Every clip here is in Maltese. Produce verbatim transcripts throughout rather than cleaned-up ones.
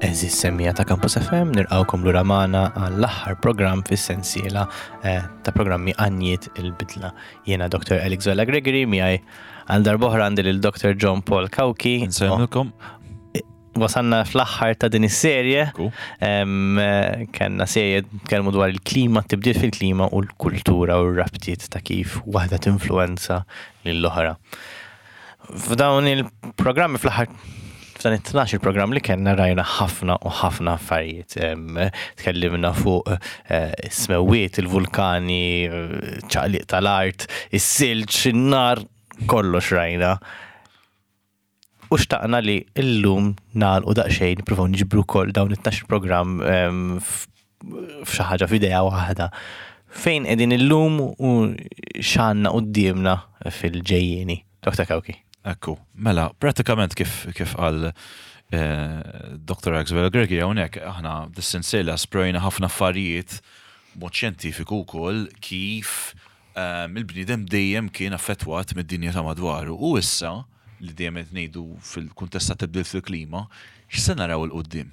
Eżis semmija ta' Campus F M nirqawkom lura magħna għall-aħħar programm fis-sensiela eh, ta' programmi Għanjiet il-bidla. Jiena doktor Alexwella Gregory, miegħi għal darb'oħra għandi lil doktor John Paul Kawki. Nsemmilkom. Wasanna fl-aħħar ta' din is-serje. Kenna serje tkellmu dwar il-klima, tibdil fil-klima u l-kultura u r-rabtiet ta' kif waħda tinfluwenza lill-oħra. F'dawn il-programmi fl-aħħar f'dan it-tnax il-programm li kellna rajna ħafna u ħafna affarijiet. Tkellimna fuq is-smewwiet, il-vulkani, ċaqliq tal-art, is-silġ, in-nar, kollox rajna. U xtaqna li llum nagħlqu daqsxejn nippruvaw niġbru wkoll dawn it-tnax il-programm f'xi ħaġa f'idea waħda. Fejn qegħdin illum u x'għandna qudiemna fil-ġejjieni. Doktor Kawki. Ekku, mela, pratikament kif kif qal eh, doktor Alexwella Gregory hawnhekk aħna dis-sensiela sprojna ħafna affarijiet mod xjentifiku wkoll kif eh, il-bniedem dejjem kien affettwat mid-dinja ta' madwaru u issa li dejjem qed ngħidu fil-kuntest ta' tibdil fil-klima x'se naraw il qudiem.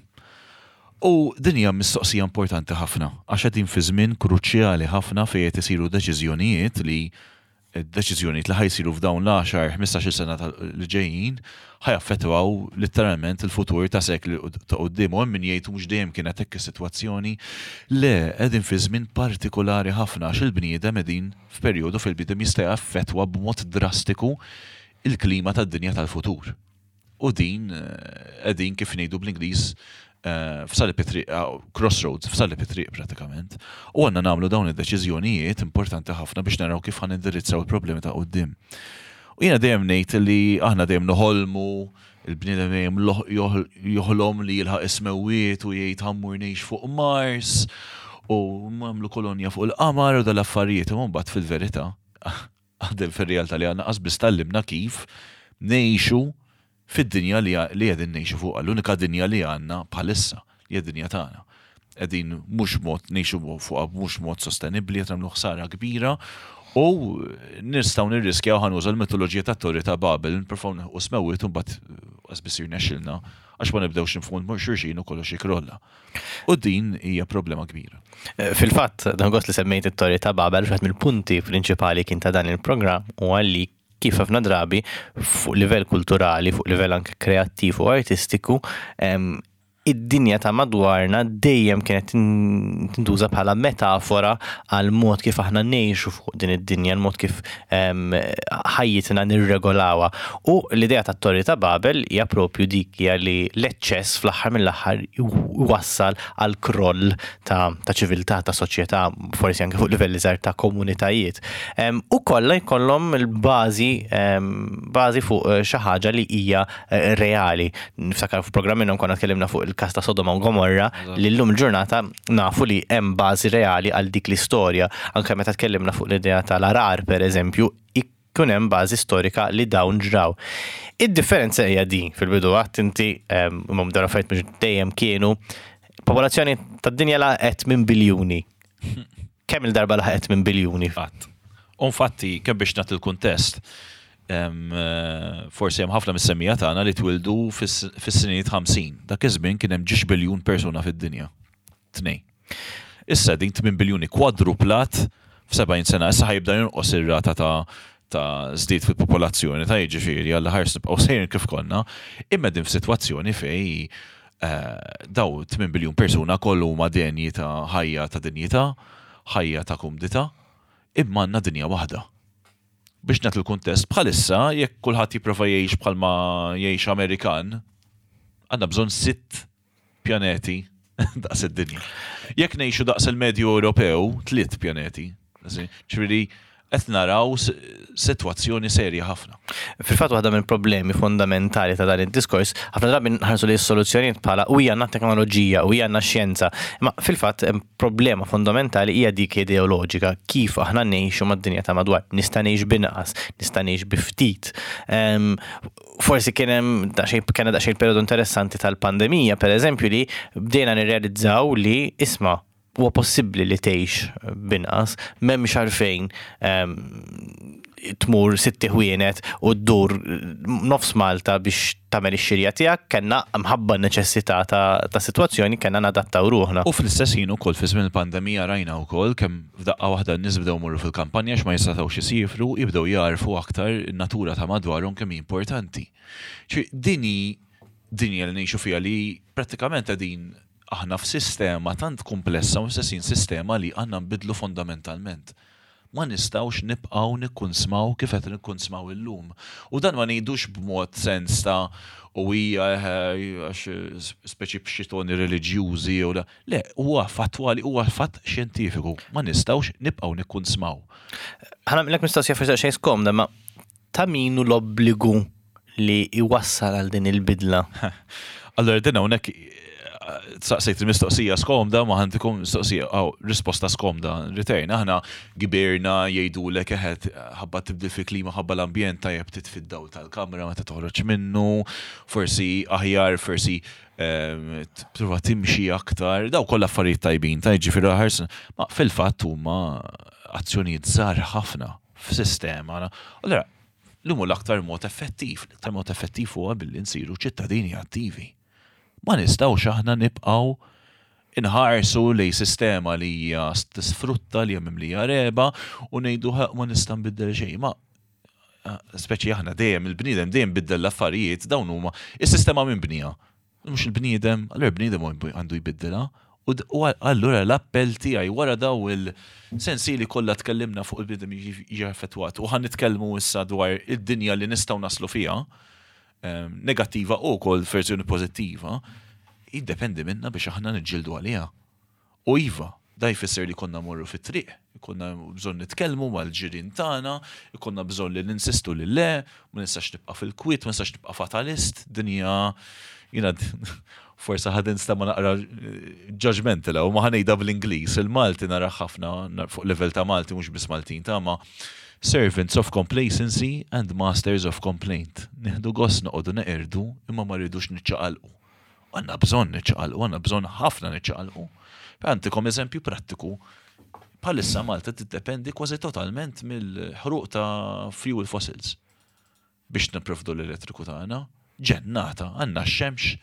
U din hija mistoqsija importanti ħafna għax qegħdin fi żmien kruċjali ħafna fejn qed isiru deċiżjonijiet li id-deċiżjonijiet li ħajsiru f'dawn l-għaxar ħmistax-il sena li ġejjin ħajaffettwaw letteralment il-futur ta' sekli ta' quddiem u hemm min jgħidu mhux dejjem kienet hekk is-sitwazzjoni. Le, qegħdin fi żmien partikolari ħafna għax il-bniedem qegħdin f'perjodu fil-bniedem jista' jaffettwa b'mod drastiku il-klima tad-dinja tal-futur. U din qegħdin kif ngħidu bl-Ingliż f'salib it-triq, crossroads, f'salib it-triq pratikament. U għandna nagħmlu dawn id-deċiżjonijiet importanti ħafna biex naraw kif ħan indirizzaw il-problemi ta' quddiem. U jiena dejjem ngħid li aħna dejjem noħolmu, il-bniedem dejjem joħolom li jilħaq ismewwiet u jgħid ħammur ngħix fuq Mars u nagħmlu kolonja fuq il-qamar u dal-affarijiet u mbagħad fil-verità għadem fir-realtà li għandna qasbis tallimna kif ngħixu fid-dinja li qegħdin ngħixu fuqha, l-unika dinja li għandna bħalissa hija d-dinja tagħna. Qegħdin mhux mod ngħixu fuqha mhux mod sostenibbli qed nagħmlu ħsara kbira u nistgħu nirriskjaw ħanuża l-mitoloġija tat-Torri ta' Babel nippruvgħu u smewwiet u mbagħad qasbis jirnexxilna għax ma nibdewx nifhmu xulxin u kollox jikrolla. U din hija problema kbira. Fil-fatt, dan gost li semmejt it-Torri ta' Babel wieħed mill-punti prinċipali kien ta' dan il-programm huwa li kif ħafna drabi fuq livell kulturali, fuq livell anke kreattiv u artistiku, id-dinja ta' madwarna dejjem kienet tintuża bħala metafora għal mod kif aħna ngħixu fuq din id-dinja, l-mod kif ħajjitna nirregolawha. U l-idea tat-Torri ta' Babel hija proprju dik hija li l-eċċess fl-aħħar mill-aħħar iwassal għal kroll ta' ċiviltà, ta' soċjetà, forsi anke fuq livelli żgħar ta' komunitajiet. U kollha jkollhom il-bażi bażi fuq xi ħaġa li hija reali. Niftakar f'programm minnhom konna tkellimna fuq il-każ ta' Sodoma u Gomorra li llum il-ġurnata nafu li hemm bażi reali għal dik l-istorja. Anke meta tkellimna fuq l-idea tal-arar pereżempju, ikun hemm bażi storika li dawn ġraw. Id-differenza hija din fil-bidu għadt inti imma dawn affarijiet mhux dejjem kienu popolazzjoni tad-dinja laqgħet minn biljuni. Kemm il-darba laħqet minn biljuni? Fatt. U infatti kemm biex nagħti l-kuntest forsi hemm ħafna mis-semmija tagħna li twildu fis-sinijiet ħamsin. Dak iż-żmien kien hemm ġiex biljun persuna fid-dinja. Tnejn. Issa din tmien biljuni kwadruplat f'sebgħin sena, issa ħajbda jonqos ir-rata ta' ta' żdied fil-popolazzjoni ta' jiġifieri għal ħars nibqgħu sejrin kif konna, imma din f'sitwazzjoni fejn daw tmien biljun persuna kollu huma denji ta' ħajja ta' dinjità, ħajja ta' kumdità, imma għandna dinja waħda. Biex nagħtu l-kuntest bħalissa jekk kulħadd jipprova jgħix bħalma jgħix Amerikan, għandna bżonn sitt pjaneti daqs id-dinja. Jekk ngħixu daqs il-medju Ewropew, tliet pjaneti. Ġifieri qed naraw sitwazzjoni serja ħafna. Fil-fatt waħda mill-problemi fondamentali ta' dan id-diskors, ħafna drabi nħarsu li s-soluzzjonijiet bħala u għandna teknoloġija u għandna xjenza, imma fil-fatt problema fondamentali hija dik ideoloġika, kif aħna ngħixu mad-dinja ta' madwar. Nista' ngħix binqas, nista' ngħix bi ftit. Forsi kien hemm daqsxejn kien daqsxejn perjodu interessanti tal-pandemija, pereżempju li bdejna nirrealizzaw li isma' huwa possibbli li tgħix binqas, m'hemmx għalfejn tmur sitti ħwienet u ddur nofs Malta biex tagħmel ix-xirja tiegħek, kellna mħabba n-neċessità ta' sitwazzjoni kellna nadattaw ruħna. U fl-istess ħin ukoll fi żmien il-pandemija rajna wkoll kemm f'daqqa waħda n-nies bdew morru fil-kampanja x'ma jistatgħux isifru, jibdew jarfu aktar in-natura ta' madwarhom kemm hi importanti. Dini dinja li ngħixu fiha li prattikament qegħdin aħna f'sistema tant komplessa u f'sessin sistema li għandna nbidlu fondamentalment. Ma nistawx nibqaw nikkunsmaw kif qed nikkunsmaw illum. U dan ma ngħidux b'mod sens ta' u hija speċi b'xitoni reliġjużi u la. Le, huwa fattwali, huwa fatt xjentifiku. Ma nistawx nibqaw nikkunsmaw. Ħana millek mistoqsija forsi xejn skomda, ma ta' minu l-obbligu li iwassal għal din il-bidla? Allora din hawnhekk saqsejt il-mistoqsija skomda ma ħantikum mistoqsija aw risposta skomda return aħna gibirna jgħidulek eħed ħabba tibdil fil-klima ħabba l-ambjent tajjeb titfiddaw tal-kamra ma toħroġ minnu, forsi aħjar, forsi prova timxi aktar, daw kollha affarijiet tajbin, tajġi fil-ħarsin, ma fil-fatt huma azzjonijiet żgħar ħafna f'sistema. Allura l-hum l-aktar mod effettiv, l-aktar mod effettiv huwa billi nsiru ċittadini attivi. Ma nistgħux aħna nibqgħu inħarsu lej sistema li hija tisfrutta li hemm li hija reba u ngħidu ma nista' nbiddel xejn. Ma speċi aħna dejjem il-bniedem dejjem biddel l-affarijiet dawn huma is-sistema minbnija. Mhux il-bniedem, allura il-bniedem għandu jbiddilha. U allura l-appell tiegħi wara daw il-sensieli kollha tkellimna fuq il-bniedem jiġi effettwat u ħan nitkellmu issa dwar id-dinja li nistgħu naslu fiha. Negattiva u kol verżjoni pozittiva, jiddependi minna biex aħna nġildu għalija. U iva, da jfisser li konna morru fit-triq, konna bżon nitkellmu mal-ġirien tagħna, konna bżon li ninsistu li le, ma nistax tibqa' fil-kwit, ma nistax tibqa' fatalist, dinja jiena forsa ħadin sta ma naqra judgmental u ma ħanejda bl-Ingliż, il-Malti nara ħafna fuq level ta' Malti mhux biss Maltin ta' ma servants of complacency and masters of complaint. Nieħdu gost noqogħdu neqirdu imma ma rridux niċċaqalqu. Għandna bżonn niċċaqalqu, għandna bżonn ħafna niċċaqalqu. Għantikom eżempju prattiku. Bħalissa Malta tiddependi kważi totalment mill-ħruq ta' fuel fossils biex nipprovdu l-elettriku tagħna. Ġennata, għandna x-xemx,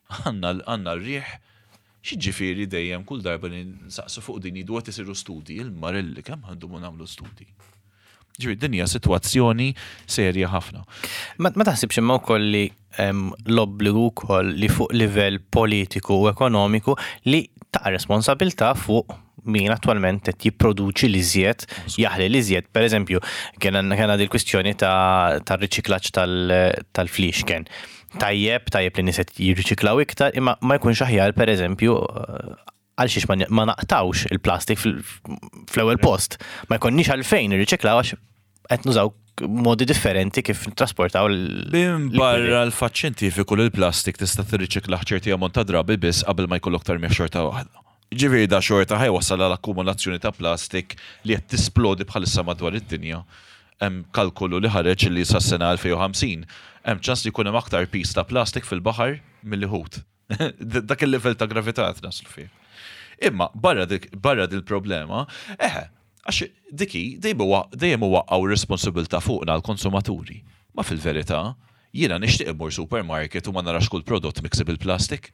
għandna r-riħ. Xiġifieri dejjem kull darba li nsaqsu fuq din jidwa isiru studji, il-Marelli kemm għandhom nagħmlu studji. Ġifieri din hija sitwazzjoni serja ħafna. Ma taħsibx imma wkoll li l-obbligu wkoll li fuq livell politiku u ekonomiku li ta' responsabilità fuq min attwalment qed jipproduċi l-iżjed, jaħli l-iżjed. Pereżempju, kien il kwistjoni ta' riċiklaġġ tal-fliexken. Tajjeb, tajjeb li nies jirriċiklaw iktar, imma ma jkunx aħjar pereżempju għal xiex ma naqtawx il-plastik fl-ewwel post. Ma jkunniex għalfejn irriċiklaw għax qed nużaw modi differenti kif trasportaw l- Bim barra l-fatt xjentifiku li l-plastik tista' tirriċiklaħ ċerti ammont ta' drabi biss qabel ma jkollok tarmih xorta waħda. Ġifieri da xorta ħajwassal għal akkumulazzjoni ta' plastik li qed tisplodi bħalissa madwar id-dinja. Hemm kalkolu li ħareġ li sa sena elfejn u ħamsin hemm ċans li jkun hemm aktar pis ta' plastik fil-baħar milli-ħut. Dak il-livell ta' gravità qed naslu fih. Imma barra barra dil-problema, eħe, għax diki dejjem waqqgħu responsabilità fuqna l-konsumaturi. Ma fil-verità, jiena nixtieq immur supermarket u ma narax kull prodott miksi bil-plastik.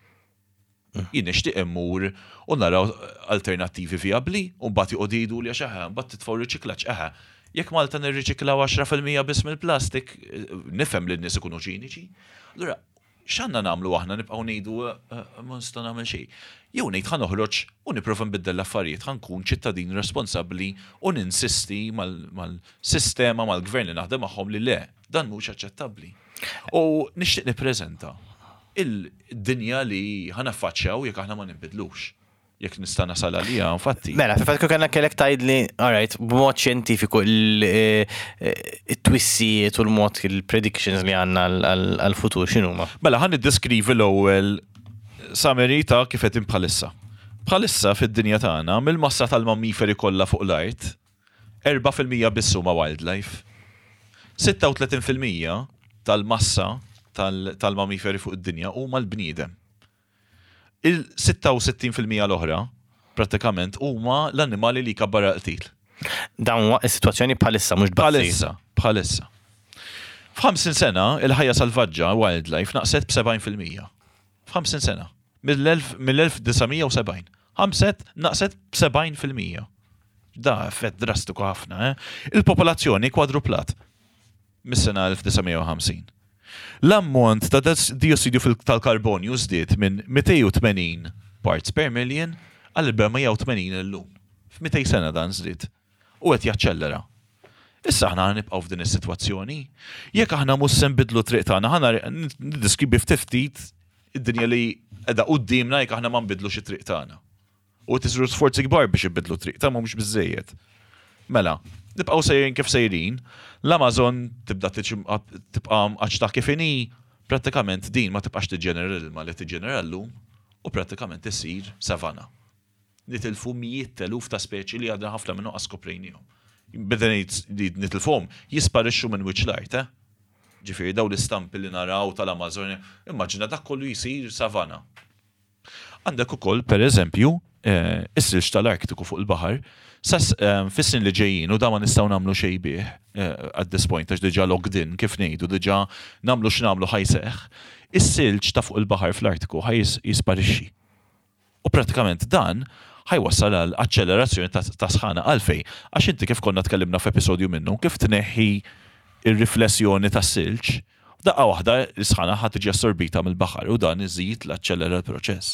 Jien nixtieq immur u naraw alternattivi vijabbli u mbagħad joqgħdu jgħidu li għax eħe, mbagħad titfgħu riċiklaġġ eħe. Jekk Malta nirriċiklaw għaxra fil-mija biss mill-plastik, nifhem li n-nies ikunu ċiniċi. Allura, x'għandna nagħmlu aħna nibqgħu ngħidu ma nista' nagħmel xejn. Jew ngħid ħa noħroġ u nipprova nbiddel l-affarijiet, ħa nkun ċittadin responsabbli u ninsisti mal-sistema mal-gvern li naħdem magħhom li le, dan mhux aċċettabbli. U nixtieq nippreżenta il-dinja li ħa naffaċċjaw jekk aħna ma nibidlux. Jekk nista' nasal għalija, infatti. Mela, fil-fatt kellna kellek tgħidli, all right, b'mod xjentifiku it-twissijiet u l-mod il-predictions li għandna għall-futur x'inhuma. Mela ħan niddeskrivi l-ewwel summary ta' kif qed bħalissa. Bħalissa fid-dinja tagħna mill-massa tal-mammiferi kollha fuq l-art, erba' fil-mija biss huma wildlife. sitta u tletin fil-mija tal-massa tal-mammiferi fuq id-dinja huma l-bniedem. Il-sitta u sittin fil-mija l-oħra prattikament huma l-annimali li kabbar qtil. Dan huwa s-sitwazzjoni bħalissa mhux bħalissa, bħalissa. F'ħamsin sena il-ħajja salvaġġa wildlife naqset b'sebgħin fil-mija. F'ħamsin sena. mill-elf tisa' u sebgħin. Ħamset naqset b'sebgħin fil-mija. Da effett drastiku ħafna, eh? Il-popolazzjoni kwadruplat mis-sena elf tisa' u ħamsin. L-ammont ta' diossidu tal-karbonju żdied minn mija u tmenin parts per million għal erba'a u tmenin illum. F'mitej sena dan żdied. U qed jaċċellera. Issa aħna nibqgħu f'din is-sitwazzjoni. Jekk aħna mhux se nbidlu triq tagħna, ħana niddiskribi ftit id-dinja li qiegħda qudiemna jekk aħna ma nbidlux it-triq tagħna. U tiżru sforzi kbar biex ibidlu triq ta' mhux biżejjed. Mela, nibqgħu sejrin kif sejrin, l-Amazon tibda tibqa' għaxta kif inhi, prattikament din ma tibqax tiġġenera l-ilma li tiġġenera llum u prattikament issir savanna. Nitilfu mijiet teluf ta' speċi li għadna ħafna minnu għaskoprejnijom. Beda nitilfhom jisparixxu minn wiċċ l-art, eh? Ġifieri daw l-istampi li naraw tal-Amazon, immaġina dak kollu jsir savanna. Għandek ukoll pereżempju is-silġ tal-Arktiku fuq il-baħar, fis-sin li ġejjin u da ma nistgħu nagħmlu xejn bih at this point għax diġà logged in kif ngħidu diġà nagħmlu x'nagħmlu ħajseħħ. Is-silġ ta' fuq il-baħar fl-Artiku ħaj jisparixxi. U prattikament dan ħajwassal għal accelerazzjoni ta' sħana għalfej. Għax inti kif konna tkellimna f'episodju minnu, kif tneħħi ir-riflessjoni tas-silġ, daqqa waħda l-sħana ħad tiġi assorbita mill-baħar u dan iżid l-accelera l-proċess.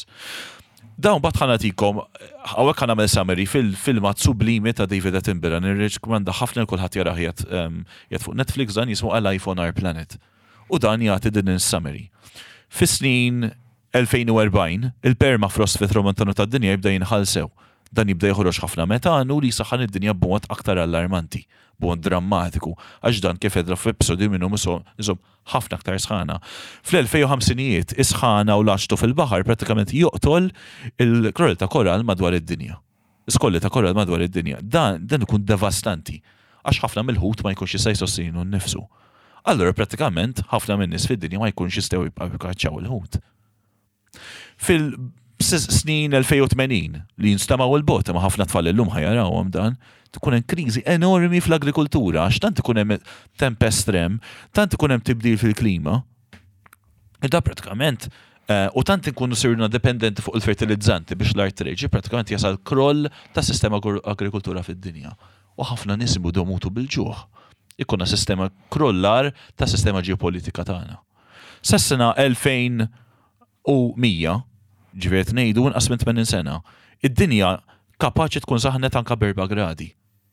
Dawn bat ħanatikom, għawek ħana mel summary fil-filmat sublimi ta' David Attenborough, nirrekomanda ħafna l-kulħat jaraħ jgħat fuq Netflix dan jismu Alive on Our Planet. U dan jgħati din il-summary. Fis-snin elfejn u erbgħin, il-permafrost fit-tramuntana tad-dinja jibda jinħalsew. Dan jibda joħroġ ħafna metanu li saħan id-dinja b'mod aktar allarmanti, b'mod drammatiku, għax dan kif edra f'episodju minnu misom ħafna aktar sħana. Fl-elfejn u ħamsinijiet isħana u laċtu fil-baħar pratikament joqtol il-krolli ta' koral madwar id-dinja. Iskolli ta' koral madwar id-dinja. Dan dan ikun devastanti, għax ħafna mill-ħut ma jkunx jista' jsossinu nnifsu. Allura pratikament ħafna min-nies fid-dinja ma jkunx jistgħu jibqgħu jkaċċaw il-ħut. Fil-snin elfejn u tmenin li jinstamaw il-bot ma ħafna tfal illum ħajarawhom dan, tkun hemm kriżi enormi fl-agrikoltura għax tant ikun hemm temp estrem, tant ikun hemm tibdil fil-klima. Da pratikament u tant inkunu sirna dependenti fuq il-fertilizzanti biex l-art reġi pratikament jasal kroll ta' sistema agrikoltura fid-dinja. U ħafna nies ibudu mutu bil-ġuħ. Ikkunna sistema krollar ta' sistema ġeopolitika tagħna. Sas-sena elfejn u mija, ġifieri ngħidu inqas minn tmenin sena, id-dinja kapaċi tkun saħnet anke b'erba' gradi.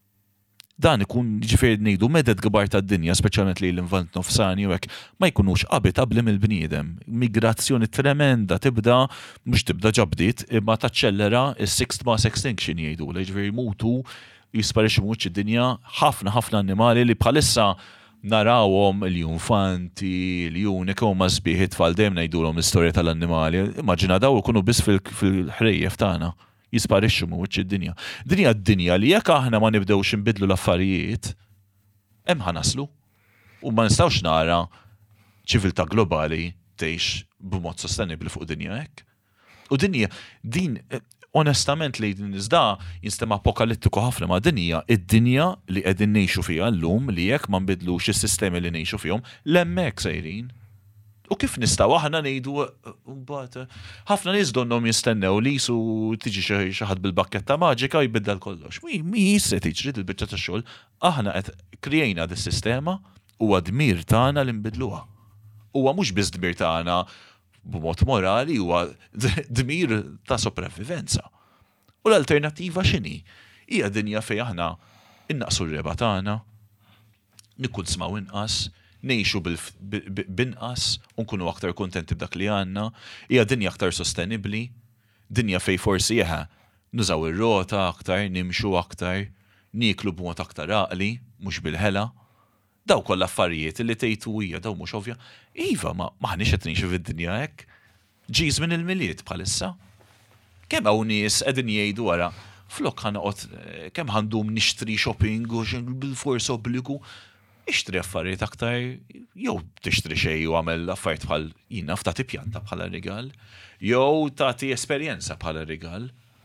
Dan ikun ġifieri ngħidu meded kbar tad-dinja, speċjalment li l-Lvant nofsani u hekk, ma jkunux abitabbli mill-bniedem. Migrazzjoni tremenda tibda, mhux tibda ġabdiet, imma taċċellera is-sixth mass extinction jgħidula, ġifieri mutu jisparixxu mhux id-dinja ħafna ħafna annimali li bħalissa narawhom il-junfanti, il-junik huma sbieħ tfal dejjem ngħidulhom l-istorja tal-annimali. Immaġina daw ikunu biss fil-ħrejjef tagħna jisparixxu mhux id-dinja. Dinja d-dinja li jekk aħna ma nibdewx inbidlu l-affarijiet, hemm ħanaslu. U ma nistgħux nara ċiviltà globali tgħix b'mod sostenibbli fuq dinja hekk. U dinja din onestament li din iżda jinstema apokalittiku ħafna ma' dinja, id-dinja li qegħdin ngħixu fiha llum li jekk ma nbidlux is-sistemi li ngħixu fihom l-hemmhekk sejrin. U kif nistgħu aħna ngħidu mbagħad ħafna nies donhom jistennew li jisu tiġi xi ħadd bil-bakketta maġika jbiddel kollox. Mi se tiġri il-biċċa tax-xogħol, aħna qed krijejna dis-sistema huwa dmir tagħna li nbidluha. Huwa mhux biss dmir tagħna b'mod morali huwa dmir ta' sopravivenza. U l-alternattiva x'inhi? Hija dinja fejn aħna innaqsu r-reba tagħna, nikkunsmaw inqas, ngħixu b'inqas u nkunu aktar kuntenti b'dak li għandna, hija dinja aktar sostenibbli, dinja fejn forsi jeħa nużaw ir-rota aktar, nimxu aktar, nieklu b'mod aktar għaqli, mhux bil-ħela. Daw kollha affarijiet li tgħidu hija daw mhux ovvja. Iva, ma maħniex qed ngħixu fid-dinja hekk. Ġiż minn il-miliet bħalissa. Kemm hawn nies qegħdin jgħidu wara flok ħanoqgħod kemm ħandum nixtri shopping u bil-fors obbligu, ixtri affarijiet aktar jew tixtri xejn u għamel affarijiet bħal jiena ftati pjanta bħala rigal, jew tagħti esperjenza bħala rigal.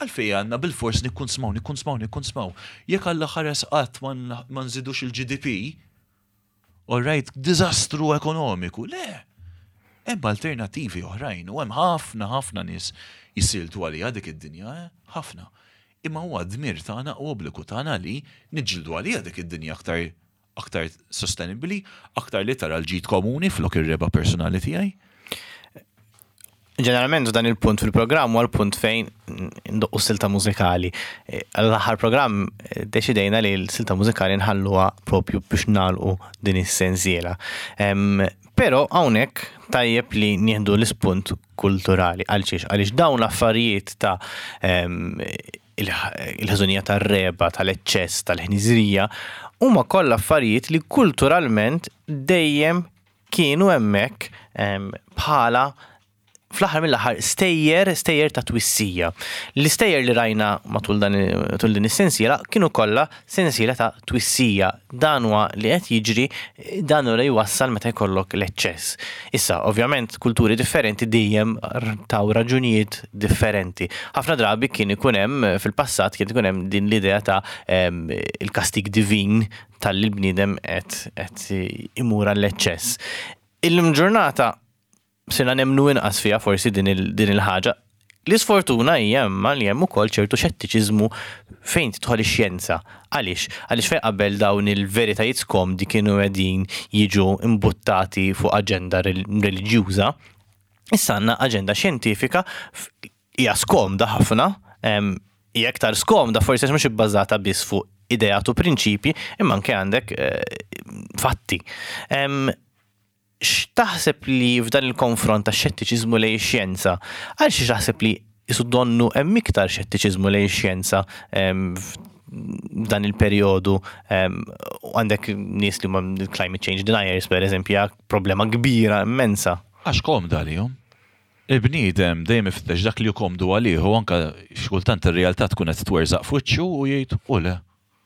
Għalfej għandna bil-fors nikkun smaw, nikkun smaw, nikkun smaw. Jekk Alla ħares qatt ma nżidux il-G D P, all right, diżastru ekonomiku, le. Hemm alternattivi oħrajn u hemm ħafna ħafna nies jisiltu għalija dik id-dinja, ħafna. Imma huwa dmir tagħna u obbligu tagħna li niġġieldu għalija dik id-dinja aktar aktar sostenibbli, aktar li tara l-ġid komuni flok ir-reba personali tiegħi. Ġeneralment dan il-punt fil-programm huwa l-punt fejn ndoqqu silta mużikali. L-aħħar programm deċidejna li l-silta mużikali nħalluha propju biex nagħlqu din is-sensiela. Però hawnhekk tajjeb li nieħdu l-ispunt kulturali għaliex għaliex dawn l-affarijiet ta' il-ħażunija tar-reba, tal-eċċess, tal-ħniżrija huma kollha affarijiet li kulturalment dejjem kienu hemmhekk bħala fl-aħħar mill-aħħar stejjer, stejjer ta' twissija. L-istejjer li rajna matul dan tul din is-sensiela kienu kollha sensiela ta' twissija. Dan huwa li qed jiġri dan ura jwassal meta jkollok l-eċċess. Issa, ovvjament, kulturi differenti dejjem taw raġunijiet differenti. Ħafna drabi kien ikun hemm fil-passat kien ikun hemm din l-idea ta' il-kastig divin tal-bniedem qed imura l-eċċess. Il-ġurnata sena nemnu inqas fiha forsi din il-ħaġa. L-isfortuna hija imma li hemm ukoll ċertu xettiċiżmu fejn tidħol ix-xjenza. Għaliex? Għaliex fejn qabel dawn il-veritajiet skomdi kienu qegħdin jiġu imbuttati fuq aġenda reliġjuża. Issa għandna aġenda xjentifika hija skomda ħafna, hija aktar skomda forsi mhux ibbażata biss fuq ideat u prinċipji, imma anke għandek fatti. X'taħseb li f'dan il-konfront ta' xettiċiżmu lejn ix-xjenza, għal xi taħseb li isu donnu hemm iktar xettiċiżmu lejn ix-xjenza f'dan il-perjodu għandek nies li huma climate change deniers pereżempju hija problema kbira immensa. Għax komda għalihom. Il-bniedem dejjem ifittex dak li jkomdu għalih u anke xkultant ir-realtà tkun qed twerżaq fuċċu u jgħid u le.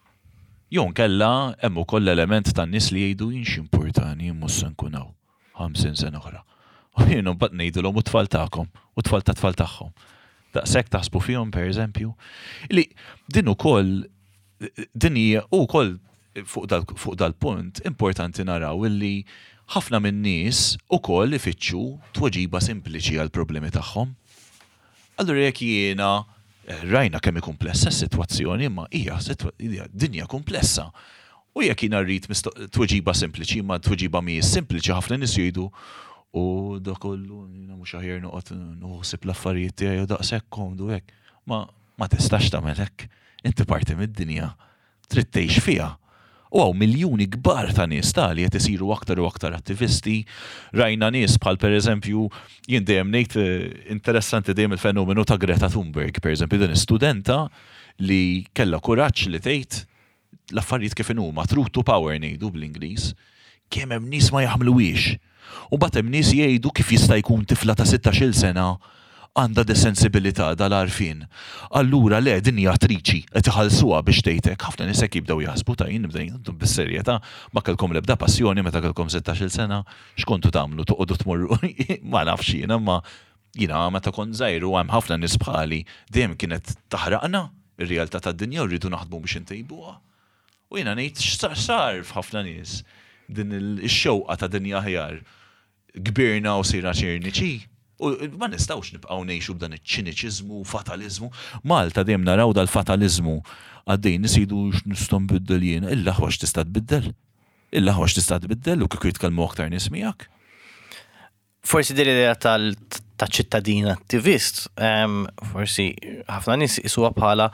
Jew nkella hemm ukoll element tan-nies li jgħidu jien x'importani mhux se nkun hawn ħamsin sena oħra. U jien mbagħad ngħidulhom u tfal tagħkom u tfal ta' tfal tagħhom. Daqshekk taħsbu fihom pereżempju. Li din ukoll din hija wkoll fuq dal-punt importanti naraw illi ħafna min-nies ukoll ifittxu tweġiba sempliċi għall problemi tagħhom. Allura jekk jiena rajna kemm komplessa s-sitwazzjoni imma hija dinja komplessa. U jekk jiena rrid tweġiba sempliċi ma tweġiba mhijiex sempliċi ħafna nies jgħidu u dak kollu jiena mhux aħjar noqgħod noħsib l-affarijiet tiegħi u daqshekk komdu hekk. Ma ma tistax tagħmel hekk. Inti parti mid-dinja trid tgħix fiha. U għaw miljuni kbar ta' nies tali qed isiru aktar u aktar attivisti. Rajna nies bħal pereżempju jien dejjem ngħid interessanti dejjem il-fenomenu ta' Greta Thunberg, pereżempju din istudenta li kellha kuraġġ li tgħid l-affarijiet kif huma, truth to power ngħidu bl-Ingliż, kemm hemm nies ma jaħmluwiex. U bagħad hemm nies jgħidu kif jista' jkun tifla ta' sittax-il sena għandha desensibilità dal-għarfien. Allura le din hija attriċi qed iħallsuha biex tgħidlek ħafna nies hekk jibdew jaħsbu ta' jien nibda intom bis-serjetà ma kellkom l-ebda passjoni meta kellkom sittax-il sena x'kontu tagħmlu toqgħodu tmorru ma nafx jiena ma jiena meta kont żgħir u hemm ħafna nies bħali dejjem kienet taħraqna ir-realtà tad-dinja u rridu naħdmu biex intejbuha. U jiena ngħid x'sar f'ħafna nies din ix-xewqa ta' dinja aħjar kbirna u sirna ċirniċi. U ma nistawx nibqgħu ngħixu b'dan iċ-ċiniċiżmu, fataliżmu. Malta dejjem naraw dal-fataliżmu għaddejn nisidu x'nistgħu nbiddel jien, illa ħwax tista' tbiddel. Illa ħwax tista' tbiddel u kieku jitkellmu aktar nies miegħek. Forsi din l-idea ta' ċittadin attivist, forsi ħafna nies isuha bħala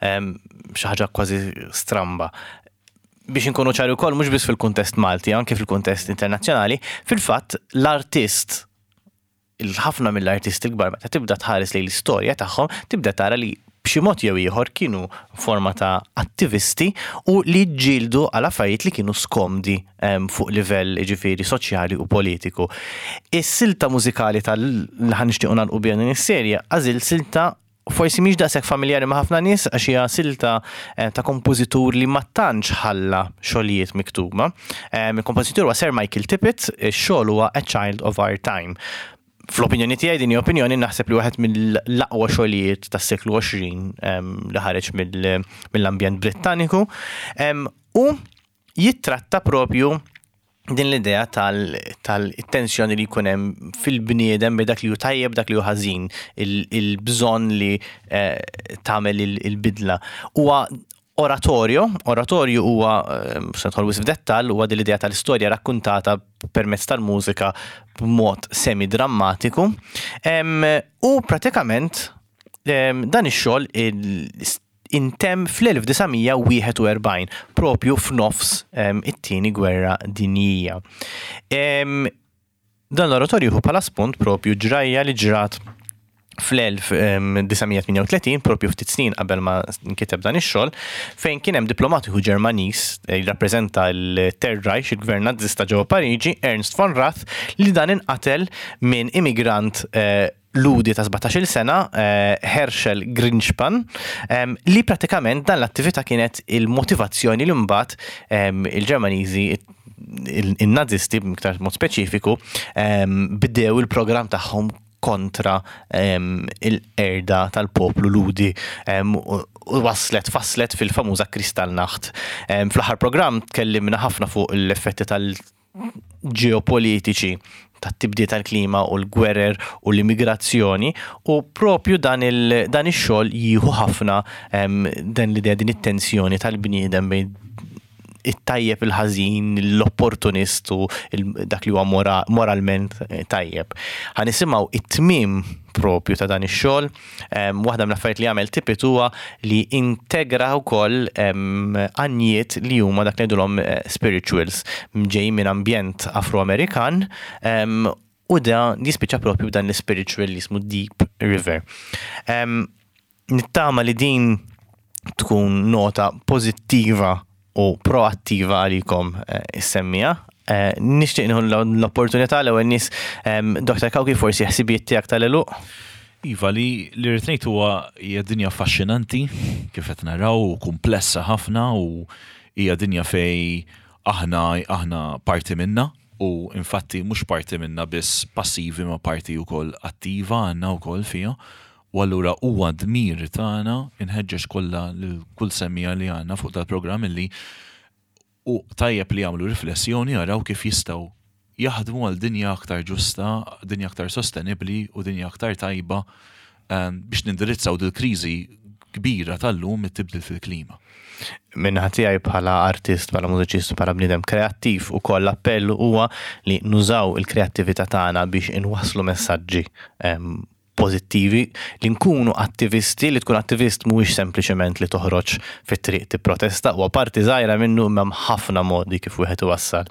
xi ħaġa kważi stramba. Biex inkunu ċari wkoll mhux biss fil-kuntest Malti, anke fil-kuntest internazzjonali, fil-fatt l-artist il-ħafna mill-artisti l-kbar meta tibda tħares lejn l-istorja tagħhom, tibda tara li b'xi mod jew ieħor kienu forma ta' attivisti u li ġġieldu għal affarijiet li kienu skomdi fuq livell ġifieri soċjali u politiku. Is-silta mużikali tal-li ħan nixtiequ nagħlqu biha din is-serja għażil silta forsi mhix daqshekk familjari ma' ħafna nies għax hija silta ta' kompożitur li ma tantx ħalla xogħlijiet miktuba. Il-kompożitur huwa Sir Michael Tippett, ix-xogħol huwa A Child of Our Time. fl-opinjoni tiegħi din opinjoni naħseb li waħed mill-aqwa xogħlijiet tas-seklu għoxrin li ħareġ mill-ambjent Brittaniku u jittratta propju din l-idea tal-tensjoni li jkun hemm fil-bniedem bejn dak li hu tajjeb dak li hu ħażin, il-bżonn li tagħmel il-bidla. Huwa oratorju, oratorju huwa se nidħol wisq f'dettall huwa din l-idea tal-istorja rakkuntata permezz tal-mużika b'mod semi-drammatiku. U pratikament dan ix-xogħol intemm fl-elf tisa' wieħed u erbgħin, propju f'nofs it-tieni gwerra dinjija. Dan l-oratorju hu bħala spunt propju ġrajja li ġrat fl-elf tisa' tminja u tletin, propju ftit snin qabel ma nkiteb dan ix-xogħol, fejn kien hemm diplomatiku Ġermaniż li rappreżenta l-Third Reich, il-gvern nazzista ġewwa Pariġi, Ernst von Rath, li dan inqatel minn immigrant ludi ta' sebgħatax-il sena, Herschel Grinspan, li pratikament dan l-attività kienet il-motivazzjoni li mbagħad il-Ġermaniżi in-Nazisti b'iktar mod speċifiku bidew il-programm tagħhom kontra il-erda tal-poplu ludi u waslet faslet fil-famuża Kristallnacht. Fl-aħħar programm tkellimna ħafna fuq l-effetti tal-ġeopolitiċi tat-tibdil tal-klima u l-gwerer u l-immigrazzjoni u propju dan ix-xogħol jieħu ħafna dan l-idea din it-tensjoni tal-bniedem bejn it-tajjeb il-ħażin, l-opportunist u dak li huwa moralment tajjeb. Ħanisimgħu it-tmiem propju ta' dan ix-xogħol, waħda mill-affarijiet li għamel Tippit huwa li integra wkoll għanjiet li huma dak li ngħidulhom spirituals ġejjin minn ambjent Afro-Amerikan u da jispiċċa propju b'dan l-spiritual li jismu Deep River. Nittama li din tkun nota pożittiva u proattiva għalikom is-semmija. Nixtieq nieħu l-opportunità l-ewwel nies Doktor Kawki forsi ħsibijiet tiegħek tal-għeluq. Iva li li rrid ngħid huwa hija dinja affaxxinanti kif qed naraw u komplessa ħafna u hija dinja fej aħna aħna parti minnha u infatti mhux parti minnha biss passivi ma parti wkoll attiva għandna wkoll fiha. U allura huwa dmir tagħna inħeġġeġ kollha kull semmija li għandna fuq dal-programm illi u tajjeb li jagħmlu riflessjoni jaraw kif jistgħu jaħdmu għal dinja aktar ġusta, dinja aktar sostenibbli u dinja aktar tajba biex nindirizzaw dil-kriżi kbira tal-lum it-tibdil fil-klima. Minnaħa tiegħi bħala artist, bħala mużiċist, bħala bniedem kreattiv ukoll l-appell huwa li nużaw il-kreattività tagħna biex inwasslu messaġġi pozittivi, li nkunu attivisti, li tkun attivist mhuwiex sempliċement li toħroġ fit-triq tipprotesta, u parti żgħira minnu hemm ħafna modi kif wieħed iwassal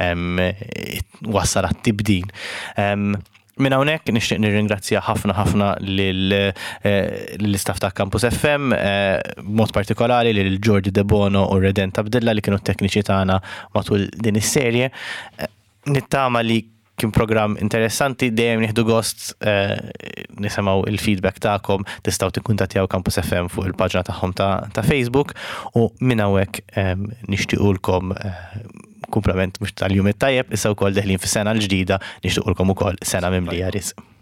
wassal għat-tibdil. Minn hawnhekk nixtieq nirringrazzja ħafna ħafna lill-istaff ta' Campus F M, b'mod partikolari lil Jordi De Bono u Reden Tabdilla li kienu t-tekniċi tagħna matul din is-serje. Nittama li kien programm interessanti, dejjem nieħdu gost nisimgħu il-feedback tagħkom, tistgħu tikkuntattjaw Campus F M fuq il-paġna tagħhom ta' Facebook u minn hawnhekk nixtiequlkom kumplament mhux tal-jum it-tajjeb, issa wkoll deħlin fis-sena l-ġdida nixtiequlkom ukoll sena mimlija risq.